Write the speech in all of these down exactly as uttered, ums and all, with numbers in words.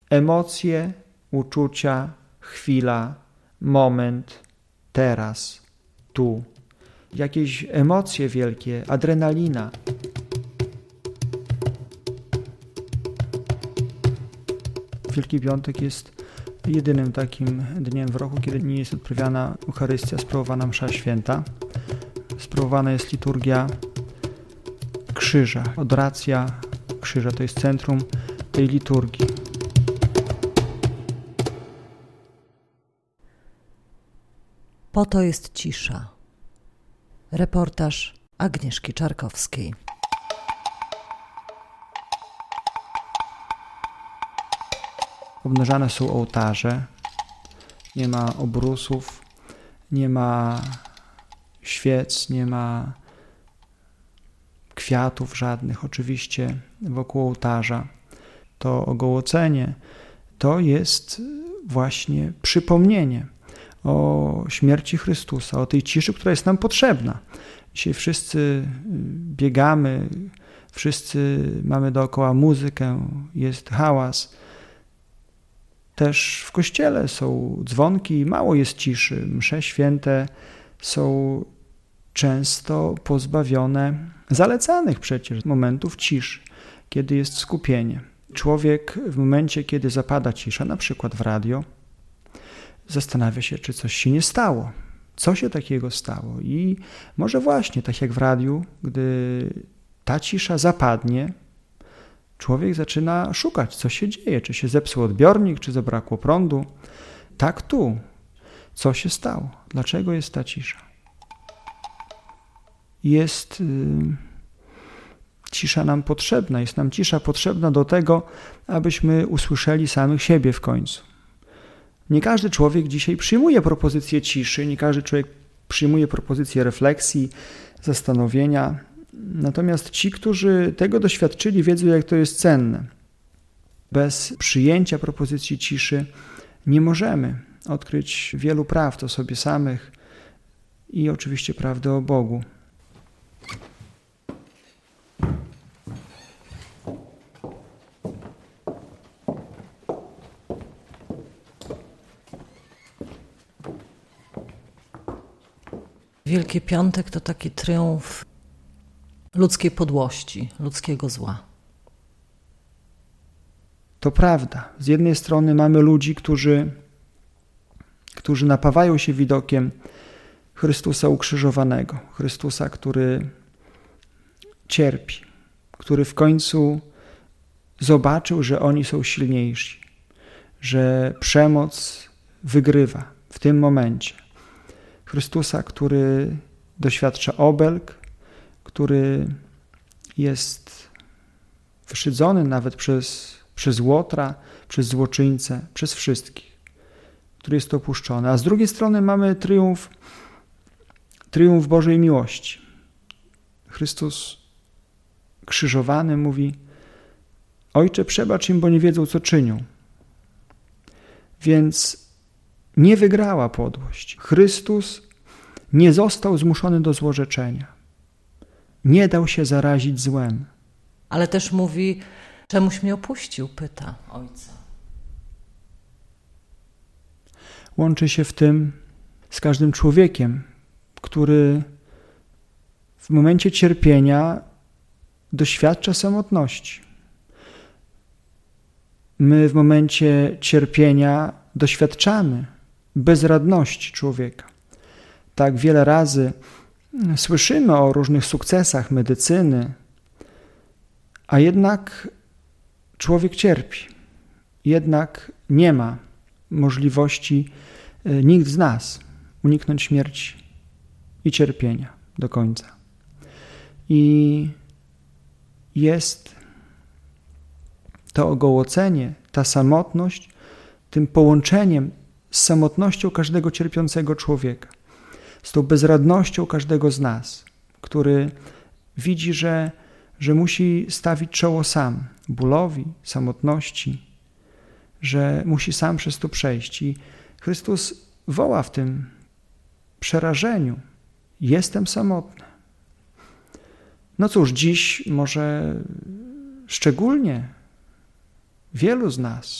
emocje, uczucia, chwila, moment, teraz, tu. Jakieś emocje wielkie, adrenalina. Wielki Piątek jest jedynym takim dniem w roku, kiedy nie jest odprawiana Eucharystia, sprawowana msza święta. Sprawowana jest liturgia krzyża. Adoracja krzyża to jest centrum tej liturgii. Po to jest cisza. Reportaż Agnieszki Czarkowskiej. Obnażane są ołtarze, nie ma obrusów, nie ma świec, nie ma kwiatów żadnych. Oczywiście wokół ołtarza to ogołocenie to jest właśnie przypomnienie o śmierci Chrystusa, o tej ciszy, która jest nam potrzebna. Dzisiaj wszyscy biegamy, wszyscy mamy dookoła muzykę, jest hałas. Też w kościele są dzwonki, mało jest ciszy. Msze święte są często pozbawione zalecanych przecież momentów ciszy, kiedy jest skupienie. Człowiek w momencie, kiedy zapada cisza, na przykład w radio, zastanawia się, czy coś się nie stało. Co się takiego stało? I może właśnie, tak jak w radiu, gdy ta cisza zapadnie, człowiek zaczyna szukać, co się dzieje, czy się zepsuł odbiornik, czy zabrakło prądu. Tak tu. Co się stało? Dlaczego jest ta cisza? Jest yy, cisza nam potrzebna, jest nam cisza potrzebna do tego, abyśmy usłyszeli samych siebie w końcu. Nie każdy człowiek dzisiaj przyjmuje propozycję ciszy, nie każdy człowiek przyjmuje propozycję refleksji, zastanowienia. Natomiast ci, którzy tego doświadczyli, wiedzą, jak to jest cenne. Bez przyjęcia propozycji ciszy nie możemy odkryć wielu prawd o sobie samych i oczywiście prawdy o Bogu. Wielki Piątek to taki triumf ludzkiej podłości, ludzkiego zła. To prawda. Z jednej strony mamy ludzi, którzy, którzy napawają się widokiem Chrystusa ukrzyżowanego. Chrystusa, który cierpi, który w końcu zobaczył, że oni są silniejsi, że przemoc wygrywa w tym momencie. Chrystusa, który doświadcza obelg, który jest wyszydzony nawet przez, przez Łotra, przez złoczyńcę, przez wszystkich, który jest opuszczony. A z drugiej strony mamy triumf, triumf Bożej miłości. Chrystus krzyżowany mówi: Ojcze, przebacz im, bo nie wiedzą, co czynią. Więc nie wygrała podłość. Chrystus nie został zmuszony do złorzeczenia. Nie dał się zarazić złem. Ale też mówi: czemuś mnie opuścił, pyta Ojca. Łączy się w tym z każdym człowiekiem, który w momencie cierpienia doświadcza samotności. My w momencie cierpienia doświadczamy bezradności człowieka. Tak wiele razy słyszymy o różnych sukcesach medycyny, a jednak człowiek cierpi. Jednak nie ma możliwości nikt z nas uniknąć śmierci i cierpienia do końca. I jest to ogołocenie, ta samotność, tym połączeniem z samotnością każdego cierpiącego człowieka, z tą bezradnością każdego z nas, który widzi, że, że musi stawić czoło sam bólowi, samotności, że musi sam przez to przejść. I Chrystus woła w tym przerażeniu: jestem samotny. No cóż, dziś może szczególnie wielu z nas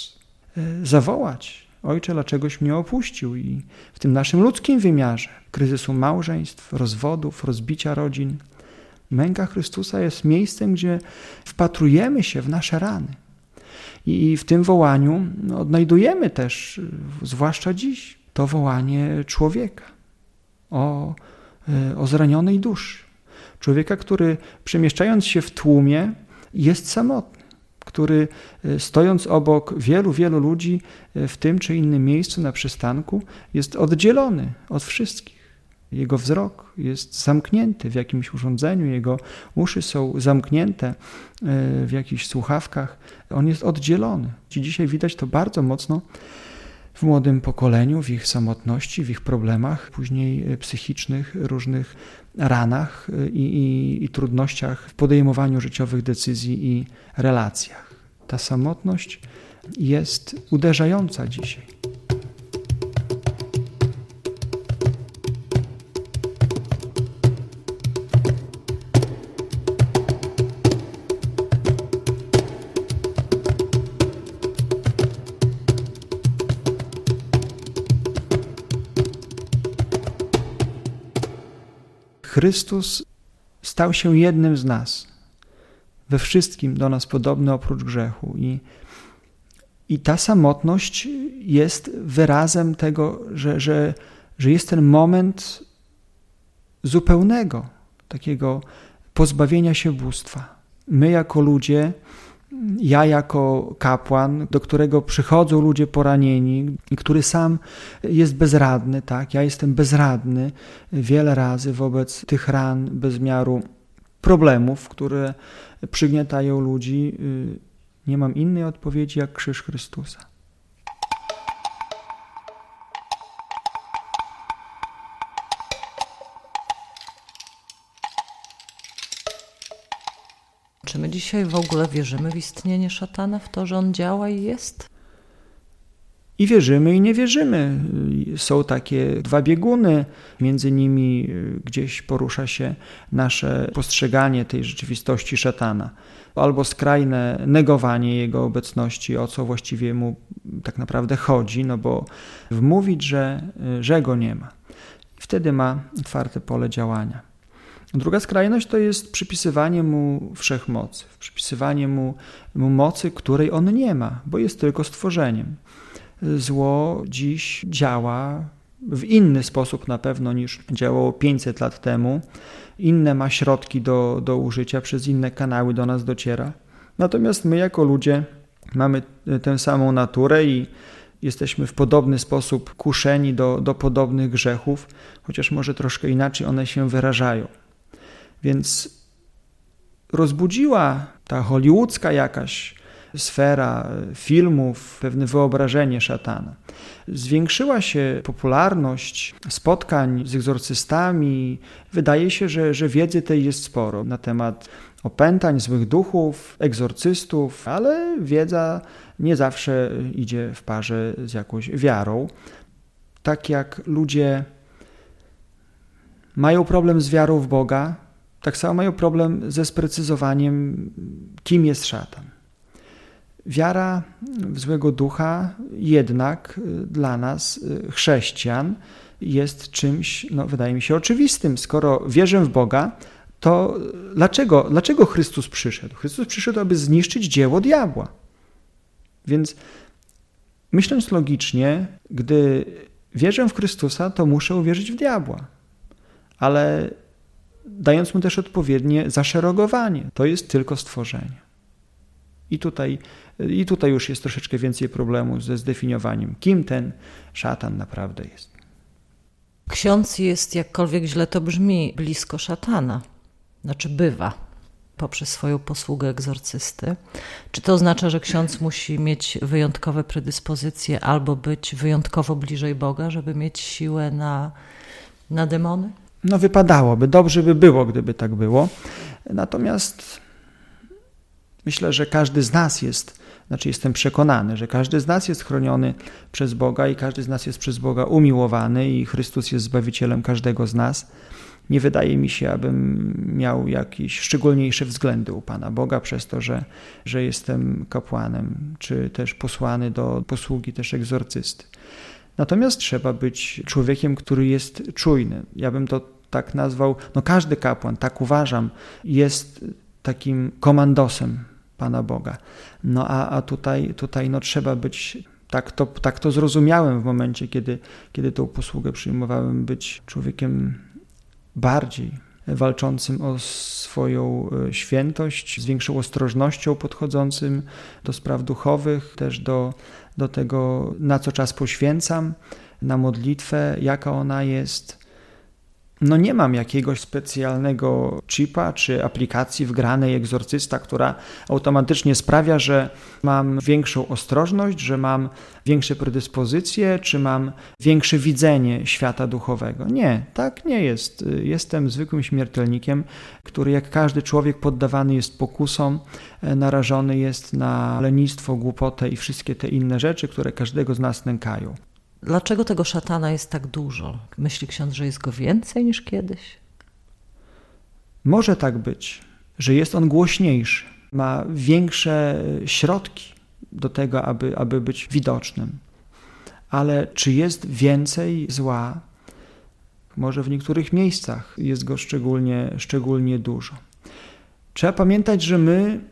zawołać: Ojcze, dlaczegoś mnie opuścił? I w tym naszym ludzkim wymiarze kryzysu małżeństw, rozwodów, rozbicia rodzin, męka Chrystusa jest miejscem, gdzie wpatrujemy się w nasze rany. I w tym wołaniu odnajdujemy też, zwłaszcza dziś, to wołanie człowieka o, o zranionej duszy. Człowieka, który przemieszczając się w tłumie jest samotny, który stojąc obok wielu, wielu ludzi w tym czy innym miejscu na przystanku jest oddzielony od wszystkich. Jego wzrok jest zamknięty w jakimś urządzeniu, jego uszy są zamknięte w jakichś słuchawkach. On jest oddzielony. Dzisiaj widać to bardzo mocno w młodym pokoleniu, w ich samotności, w ich problemach, później psychicznych, różnych ranach i, i, i trudnościach w podejmowaniu życiowych decyzji i relacjach. Ta samotność jest uderzająca dzisiaj. Chrystus stał się jednym z nas, we wszystkim do nas podobny oprócz grzechu. I, i ta samotność jest wyrazem tego, że, że, że jest ten moment zupełnego, takiego pozbawienia się bóstwa. My jako ludzie, ja jako kapłan, do którego przychodzą ludzie poranieni i który sam jest bezradny, tak? Ja jestem bezradny wiele razy wobec tych ran, bezmiaru problemów, które przygniatają ludzi. Nie mam innej odpowiedzi jak krzyż Chrystusa. Czy my dzisiaj w ogóle wierzymy w istnienie szatana, w to, że on działa i jest? I wierzymy, i nie wierzymy. Są takie dwa bieguny, między nimi gdzieś porusza się nasze postrzeganie tej rzeczywistości szatana. Albo skrajne negowanie jego obecności, o co właściwie mu tak naprawdę chodzi, no bo wmówić, że, że go nie ma. Wtedy ma otwarte pole działania. Druga skrajność to jest przypisywanie mu wszechmocy, przypisywanie mu, mu mocy, której on nie ma, bo jest tylko stworzeniem. Zło dziś działa w inny sposób na pewno niż działało pięćset lat temu. Inne ma środki do, do użycia, przez inne kanały do nas dociera. Natomiast my jako ludzie mamy tę samą naturę i jesteśmy w podobny sposób kuszeni do, do podobnych grzechów, chociaż może troszkę inaczej one się wyrażają. Więc rozbudziła ta hollywoodzka jakaś sfera filmów pewne wyobrażenie szatana. Zwiększyła się popularność spotkań z egzorcystami. Wydaje się, że, że wiedzy tej jest sporo na temat opętań, złych duchów, egzorcystów, ale wiedza nie zawsze idzie w parze z jakąś wiarą. Tak jak ludzie mają problem z wiarą w Boga, tak samo mają problem ze sprecyzowaniem, kim jest szatan. Wiara w złego ducha jednak dla nas, chrześcijan, jest czymś, no, wydaje mi się, oczywistym. Skoro wierzę w Boga, to dlaczego, dlaczego Chrystus przyszedł? Chrystus przyszedł, aby zniszczyć dzieło diabła. Więc myśląc logicznie, gdy wierzę w Chrystusa, to muszę uwierzyć w diabła. Ale dając mu też odpowiednie zaszeregowanie. To jest tylko stworzenie. I tutaj, i tutaj już jest troszeczkę więcej problemu ze zdefiniowaniem, kim ten szatan naprawdę jest. Ksiądz jest, jakkolwiek źle to brzmi, blisko szatana. Znaczy bywa poprzez swoją posługę egzorcysty. Czy to oznacza, że ksiądz musi mieć wyjątkowe predyspozycje albo być wyjątkowo bliżej Boga, żeby mieć siłę na, na demony? No wypadałoby, dobrze by było, gdyby tak było. Natomiast myślę, że każdy z nas jest, znaczy jestem przekonany, że każdy z nas jest chroniony przez Boga i każdy z nas jest przez Boga umiłowany i Chrystus jest Zbawicielem każdego z nas. nie wydaje mi się, abym miał jakieś szczególniejsze względy u Pana Boga przez to, że, że jestem kapłanem, czy też posłany do posługi też egzorcysty. Natomiast trzeba być człowiekiem, który jest czujny. Ja bym to tak nazwał, no każdy kapłan, tak uważam, jest takim komandosem Pana Boga. No a, a tutaj, tutaj no trzeba być, tak to, tak to zrozumiałem w momencie, kiedy, kiedy tą posługę przyjmowałem, być człowiekiem bardziej walczącym o swoją świętość, z większą ostrożnością podchodzącym do spraw duchowych, też do, do tego, na co czas poświęcam, na modlitwę, jaka ona jest. No nie mam jakiegoś specjalnego chipa czy aplikacji wgranej egzorcysta, która automatycznie sprawia, że mam większą ostrożność, że mam większe predyspozycje, czy mam większe widzenie świata duchowego. Nie, tak nie jest. Jestem zwykłym śmiertelnikiem, który jak każdy człowiek poddawany jest pokusom, narażony jest na lenistwo, głupotę i wszystkie te inne rzeczy, które każdego z nas nękają. Dlaczego tego szatana jest tak dużo? Myśli ksiądz, że jest go więcej niż kiedyś? Może tak być, że jest on głośniejszy, ma większe środki do tego, aby, aby być widocznym. Ale czy jest więcej zła? Może w niektórych miejscach jest go szczególnie, szczególnie dużo. Trzeba pamiętać, że my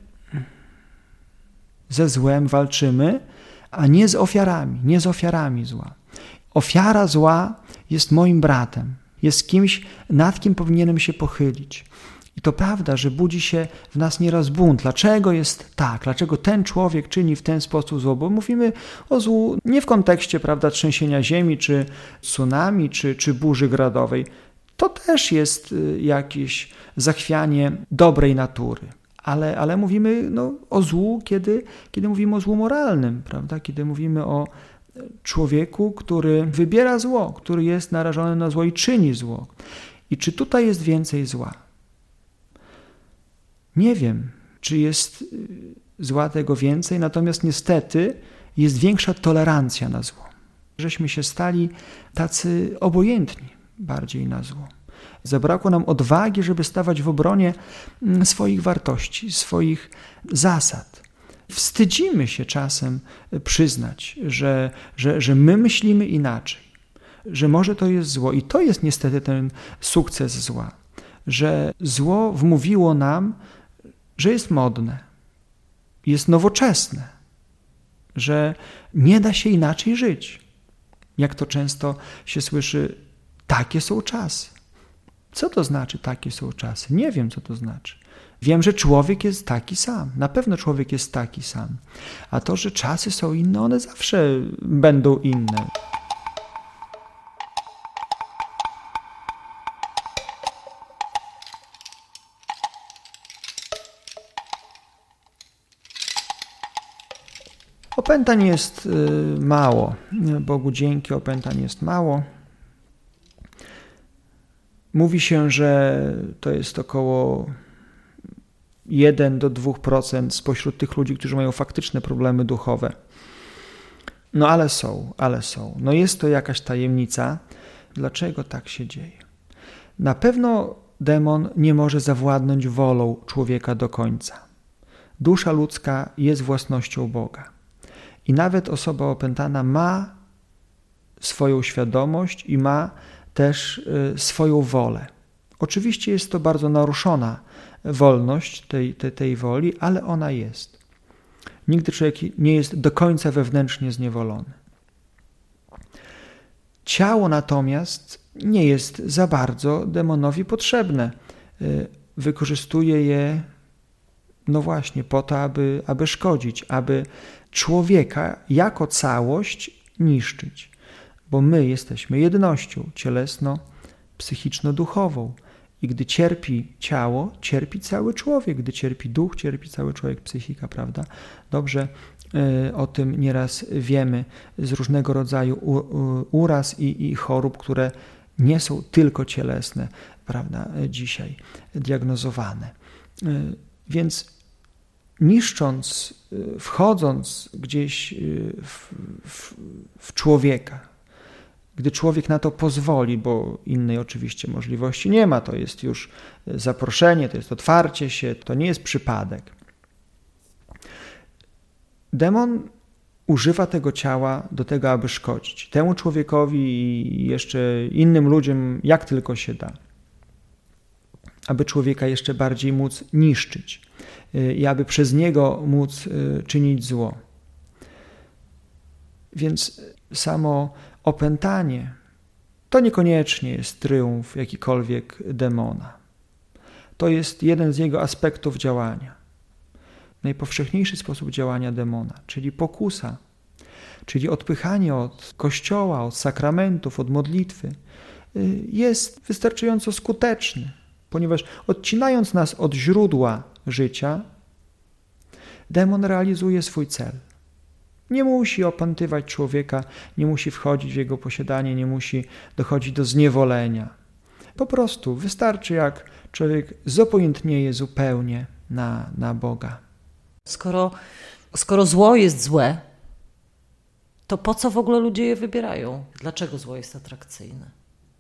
ze złem walczymy, a nie z ofiarami, nie z ofiarami zła. Ofiara zła jest moim bratem, jest kimś, nad kim powinienem się pochylić. I to prawda, że budzi się w nas nieraz bunt. Dlaczego jest tak? Dlaczego ten człowiek czyni w ten sposób zło? Bo mówimy o złu nie w kontekście, prawda, trzęsienia ziemi, czy tsunami, czy, czy burzy gradowej. To też jest jakieś zachwianie dobrej natury. Ale, ale mówimy no, o złu, kiedy, kiedy mówimy o złu moralnym, prawda? Kiedy mówimy o człowieku, który wybiera zło, który jest narażony na zło i czyni zło. I czy tutaj jest więcej zła? Nie wiem, czy jest zła tego więcej, natomiast niestety jest większa tolerancja na zło. Żeśmy się stali tacy obojętni bardziej na zło. Zabrakło nam odwagi, żeby stawać w obronie swoich wartości, swoich zasad. Wstydzimy się czasem przyznać, że, że, że my myślimy inaczej, że może to jest zło. I to jest niestety ten sukces zła, że zło wmówiło nam, że jest modne, jest nowoczesne, że nie da się inaczej żyć. Jak to często się słyszy, takie są czasy. Co to znaczy takie są czasy? Nie wiem, co to znaczy. Wiem, że człowiek jest taki sam. Na pewno człowiek jest taki sam. A to, że czasy są inne, one zawsze będą inne. Opętań jest mało. Bogu dzięki, opętań jest mało. Mówi się, że to jest około jeden do dwóch procent spośród tych ludzi, którzy mają faktyczne problemy duchowe. No ale są, ale są. No jest to jakaś tajemnica. Dlaczego tak się dzieje? Na pewno demon nie może zawładnąć wolą człowieka do końca. Dusza ludzka jest własnością Boga. I nawet osoba opętana ma swoją świadomość i ma też swoją wolę. Oczywiście jest to bardzo naruszona wolność tej, tej, tej woli, ale ona jest. Nigdy człowiek nie jest do końca wewnętrznie zniewolony. Ciało natomiast nie jest za bardzo demonowi potrzebne. Wykorzystuje je, no właśnie, po to, aby, aby szkodzić, aby człowieka jako całość niszczyć. Bo my jesteśmy jednością cielesno-psychiczno-duchową. I gdy cierpi ciało, cierpi cały człowiek. Gdy cierpi duch, cierpi cały człowiek, psychika, prawda? Dobrze y, o tym nieraz wiemy z różnego rodzaju u, u, uraz i, i chorób, które nie są tylko cielesne, prawda, dzisiaj diagnozowane. Y, więc niszcząc, wchodząc gdzieś w, w, w człowieka, Gdy człowiek na to pozwoli, bo innej oczywiście możliwości nie ma, to jest już zaproszenie, to jest otwarcie się, to nie jest przypadek. Demon używa tego ciała do tego, aby szkodzić temu człowiekowi i jeszcze innym ludziom, jak tylko się da. Aby człowieka jeszcze bardziej móc niszczyć i aby przez niego móc czynić zło. Więc samo opętanie to niekoniecznie jest tryumf jakikolwiek demona. To jest jeden z jego aspektów działania. Najpowszechniejszy sposób działania demona, czyli pokusa, czyli odpychanie od Kościoła, od sakramentów, od modlitwy, jest wystarczająco skuteczny, ponieważ odcinając nas od źródła życia, demon realizuje swój cel. Nie musi opętywać człowieka, nie musi wchodzić w jego posiadanie, nie musi dochodzić do zniewolenia. Po prostu wystarczy, jak człowiek zobojętnieje zupełnie na, na Boga. Skoro, skoro zło jest złe, to po co w ogóle ludzie je wybierają? Dlaczego zło jest atrakcyjne?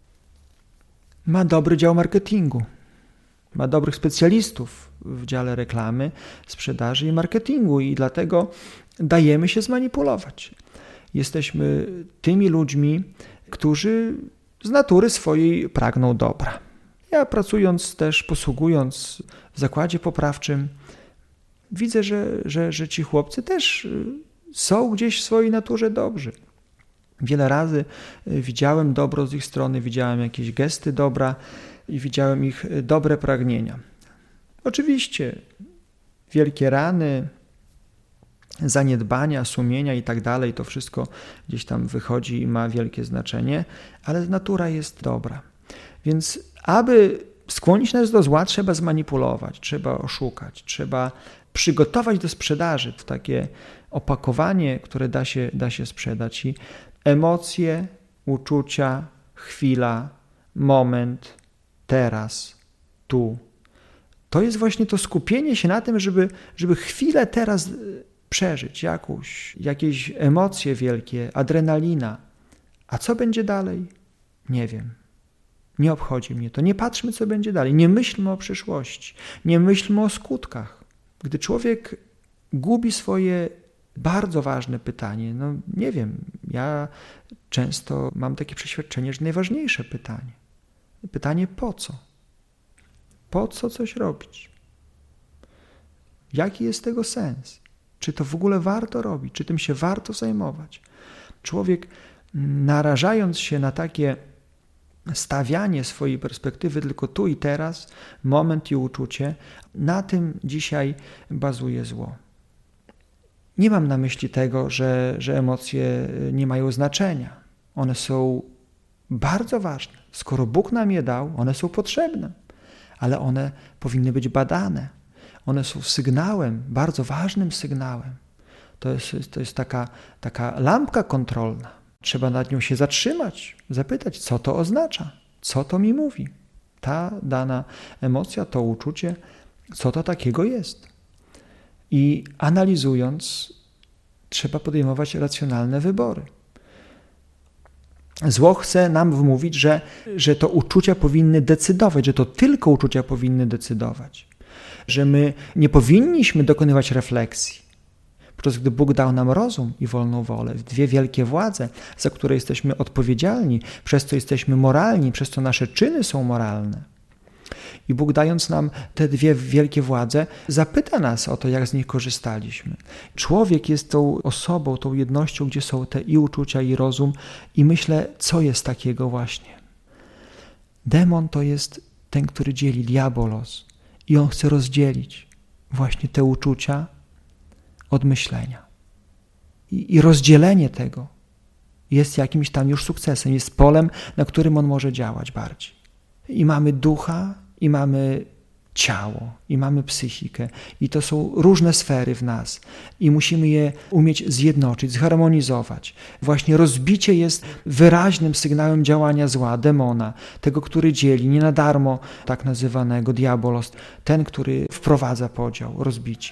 Ma dobry dział marketingu. Ma dobrych specjalistów w dziale reklamy, sprzedaży i marketingu i dlatego dajemy się zmanipulować. Jesteśmy tymi ludźmi, którzy z natury swojej pragną dobra. Ja pracując też, posługując w zakładzie poprawczym, widzę, że, że, że ci chłopcy też są gdzieś w swojej naturze dobrzy. Wiele razy widziałem dobro z ich strony, widziałem jakieś gesty dobra i widziałem ich dobre pragnienia. Oczywiście wielkie rany, zaniedbania, sumienia i tak dalej, to wszystko gdzieś tam wychodzi i ma wielkie znaczenie, ale natura jest dobra. Więc aby skłonić nas do zła, trzeba zmanipulować, trzeba oszukać, trzeba przygotować do sprzedaży w takie opakowanie, które da się, da się sprzedać. I emocje, uczucia, chwila, moment, teraz, tu. To jest właśnie to skupienie się na tym, żeby, żeby chwilę teraz przeżyć, jakąś, jakieś emocje wielkie, adrenalina. A co będzie dalej? Nie wiem. Nie obchodzi mnie to. Nie patrzmy, co będzie dalej. Nie myślmy o przyszłości. Nie myślmy o skutkach. Gdy człowiek gubi swoje bardzo ważne pytanie, no nie wiem, ja często mam takie przeświadczenie, że najważniejsze pytanie. Pytanie po co? Po co coś robić? Jaki jest tego sens? Czy to w ogóle warto robić? Czy tym się warto zajmować? Człowiek, narażając się na takie stawianie swojej perspektywy tylko tu i teraz, moment i uczucie, na tym dzisiaj bazuje zło. Nie mam na myśli tego, że, że emocje nie mają znaczenia. One są bardzo ważne. Skoro Bóg nam je dał, one są potrzebne, ale one powinny być badane. One są sygnałem, bardzo ważnym sygnałem. To jest, to jest taka, taka lampka kontrolna. Trzeba nad nią się zatrzymać, zapytać, co to oznacza, co to mi mówi. Ta dana emocja, to uczucie, co to takiego jest. I analizując, trzeba podejmować racjonalne wybory. Zło chce nam wmówić, że, że to uczucia powinny decydować, że to tylko uczucia powinny decydować, że my nie powinniśmy dokonywać refleksji. Podczas gdy Bóg dał nam rozum i wolną wolę, dwie wielkie władze, za które jesteśmy odpowiedzialni, przez co jesteśmy moralni, przez co nasze czyny są moralne. I Bóg, dając nam te dwie wielkie władze, zapyta nas o to, jak z nich korzystaliśmy. Człowiek jest tą osobą, tą jednością, gdzie są te i uczucia, i rozum. I myślę, co jest takiego właśnie. Demon to jest ten, który dzieli, diabolos. I on chce rozdzielić właśnie te uczucia od myślenia. I, i rozdzielenie tego jest jakimś tam już sukcesem, jest polem, na którym on może działać bardziej. I mamy ducha, i mamy ciało, i mamy psychikę. I to są różne sfery w nas. I musimy je umieć zjednoczyć, zharmonizować. Właśnie rozbicie jest wyraźnym sygnałem działania zła, demona, tego, który dzieli, nie na darmo tak nazywanego diabolos, ten, który wprowadza podział, rozbicie.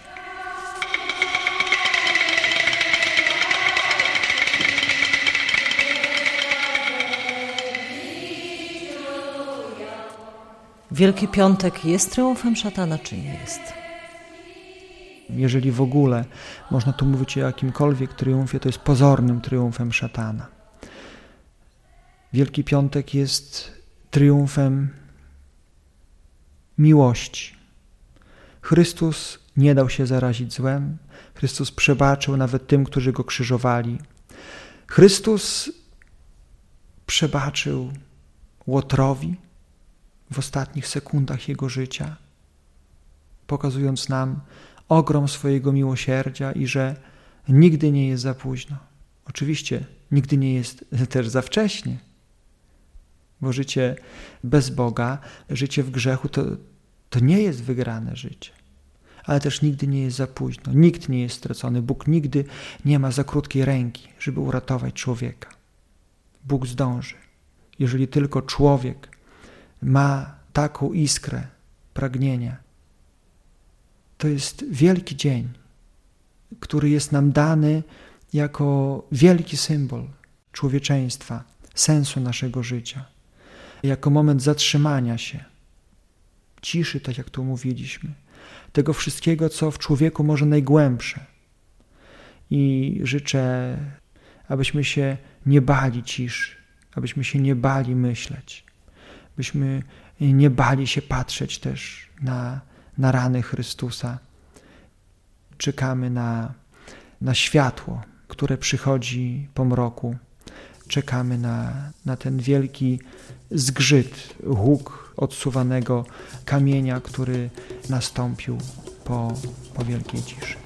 Wielki Piątek jest triumfem szatana, czy nie jest? Jeżeli w ogóle można tu mówić o jakimkolwiek triumfie, to jest pozornym triumfem szatana. Wielki Piątek jest triumfem miłości. Chrystus nie dał się zarazić złem. Chrystus przebaczył nawet tym, którzy Go krzyżowali. Chrystus przebaczył Łotrowi w ostatnich sekundach Jego życia, pokazując nam ogrom swojego miłosierdzia i że nigdy nie jest za późno. Oczywiście nigdy nie jest też za wcześnie, bo życie bez Boga, życie w grzechu to, to nie jest wygrane życie. Ale też nigdy nie jest za późno. Nikt nie jest stracony. Bóg nigdy nie ma za krótkiej ręki, żeby uratować człowieka. Bóg zdąży. Jeżeli tylko człowiek ma taką iskrę pragnienia, to jest wielki dzień, który jest nam dany jako wielki symbol człowieczeństwa, sensu naszego życia, jako moment zatrzymania się, ciszy, tak jak tu mówiliśmy, tego wszystkiego, co w człowieku może najgłębsze. I życzę, abyśmy się nie bali ciszy, abyśmy się nie bali myśleć, byśmy nie bali się patrzeć też na, na rany Chrystusa. Czekamy na, na światło, które przychodzi po mroku. Czekamy na, na ten wielki zgrzyt, huk odsuwanego kamienia, który nastąpił po, po wielkiej ciszy.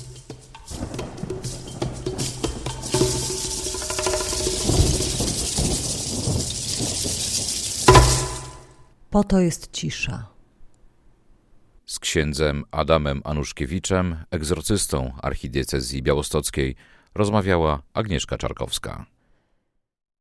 Po to jest cisza. Z księdzem Adamem Anuszkiewiczem, egzorcystą archidiecezji białostockiej, rozmawiała Agnieszka Czarkowska.